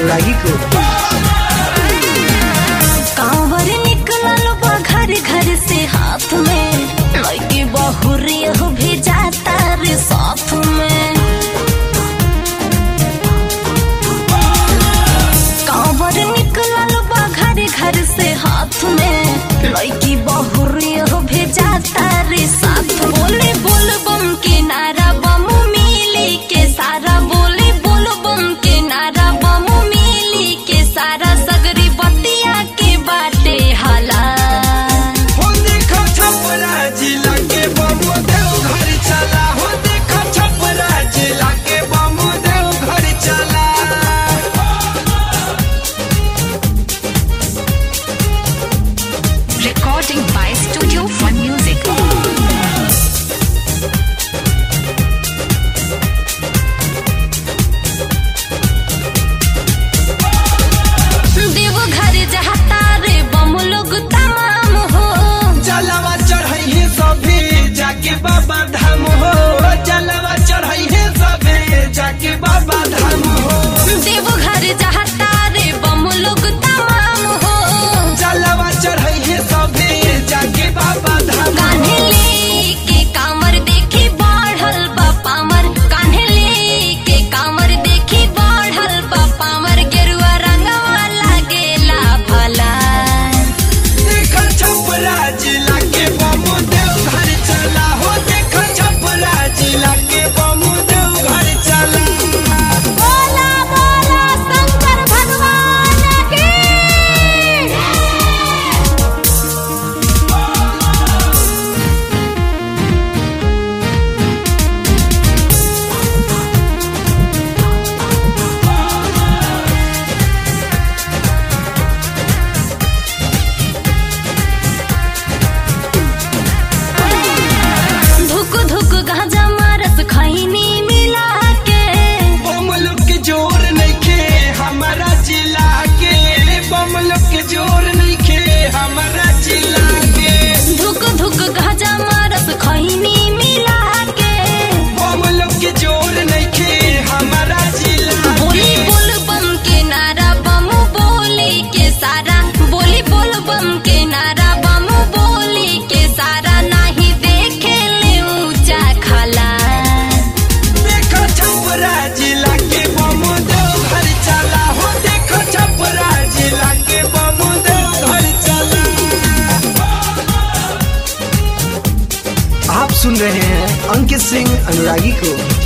अनुरागी को। कांवर निकलल बा घर घर से हाथ में, लइके बहुरी हो भेजाता रे साथ में। कांवर निकलल बा घर घर से हाथ में, लइके बहुरी हो भेजाता रे साथ। बोले बोल बम के नारा बम मिली के सारा, बोले बोल बम के नारा बम मिली के सारा। सगरी बतिया के बाटे हाला, हो देखो छपरा जिला के बम देव घर चला, हो देखो छपरा जिला के बम देव घर चला। recording by Studio Fun Music। देव घर जहाता रे बम लोग तमाम हो, जलवा चढ़ाई है सभी जाके बाबा धाम हो, जलवा चढ़ाई है सभी जाके बाबा धाम हो। देव घर जहाता रे बम लोग तमाम हो। जलवा चढ़ाई है सभी जाके बाबा धाम कान्हे हो। लेके कांवर देखी बढ़ल बा पामर, कान्हे लेके कांवर देखी बढ़ल बा पामर। गेरुआ रंगवा लागेला भला, देखो छपरा जिला के बम देव घर चला, हो देखो छपरा जिला के बम देव घर चला। बोला बोला शंकर भगवान की। धुक धुक गांजा मारस खैनी मिला के, बम लोग के जोर नइखे हमारा जिला के, बम लोग के जोर नइखे हमारा जिला के। धुक धुक गांजा मारस खैनी मिला के। बम लोग के जोर नइखे हमारा जिला बोली के। बोल बम के नारा बम बोली के सारा, बोली बोल बम के नारा बम बोली के सारा। नहीं देखे ले ऊंचा खाला, देखो छपरा जिला के बम देव घर चला, हो देखो छपरा जिला के बम देव घर चला। आप सुन रहे हैं अंकित सिंह अनुरागी को।